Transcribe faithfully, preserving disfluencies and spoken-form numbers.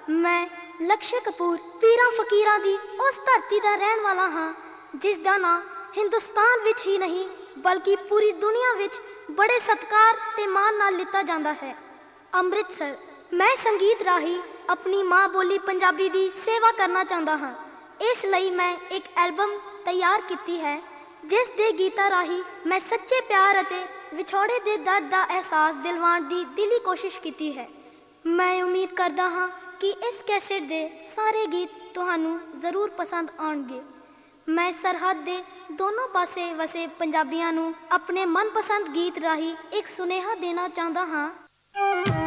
ਮੈਂ ਲਕਸ਼ੇ ਕਪੂਰ ਪੀਰਾਂ ਫਕੀਰਾਂ ਦੀ ਉਸ ਧਰਤੀ ਦਾ ਰਹਿਣ ਵਾਲਾ ਹਾਂ ਜਿਸ ਦਾ ਨਾਂ ਹਿੰਦੁਸਤਾਨ ਵਿੱਚ ਹੀ ਨਹੀਂ ਬਲਕਿ ਪੂਰੀ ਦੁਨੀਆ ਵਿੱਚ ਬੜੇ ਸਤਿਕਾਰ ਤੇ ਮਾਣ ਨਾਲ ਲਿੱਤਾ ਜਾਂਦਾ ਹੈ, ਅੰਮ੍ਰਿਤਸਰ। ਮੈਂ ਸੰਗੀਤ ਰਾਹੀਂ ਆਪਣੀ ਮਾਂ ਬੋਲੀ ਪੰਜਾਬੀ ਦੀ ਸੇਵਾ ਕਰਨਾ ਚਾਹੁੰਦਾ ਹਾਂ। ਇਸ ਲਈ ਮੈਂ ਇੱਕ ਐਲਬਮ ਤਿਆਰ ਕੀਤੀ ਹੈ ਜਿਸ ਦੇ ਗੀਤਾਂ ਰਾਹੀਂ ਮੈਂ ਸੱਚੇ ਪਿਆਰ ਅਤੇ ਵਿਛੋੜੇ ਦੇ ਦਰਦ ਦਾ ਅਹਿਸਾਸ ਦਿਲਵਾਉਣ ਦੀ ਦਿਲੀ ਕੋਸ਼ਿਸ਼ ਕੀਤੀ ਹੈ। ਮੈਂ ਉਮੀਦ ਕਰਦਾ ਹਾਂ ਕਿ ਇਸ ਕੈਸੇਟ ਦੇ ਸਾਰੇ ਗੀਤ ਤੁਹਾਨੂੰ ਜ਼ਰੂਰ ਪਸੰਦ ਆਉਣਗੇ। ਮੈਂ ਸਰਹੱਦ ਦੇ ਦੋਨੋਂ ਪਾਸੇ ਵਸੇ ਪੰਜਾਬੀਆਂ ਨੂੰ ਆਪਣੇ ਮਨਪਸੰਦ ਗੀਤ ਰਾਹੀਂ ਇੱਕ ਸੁਨੇਹਾ ਦੇਣਾ ਚਾਹੁੰਦਾ ਹਾਂ।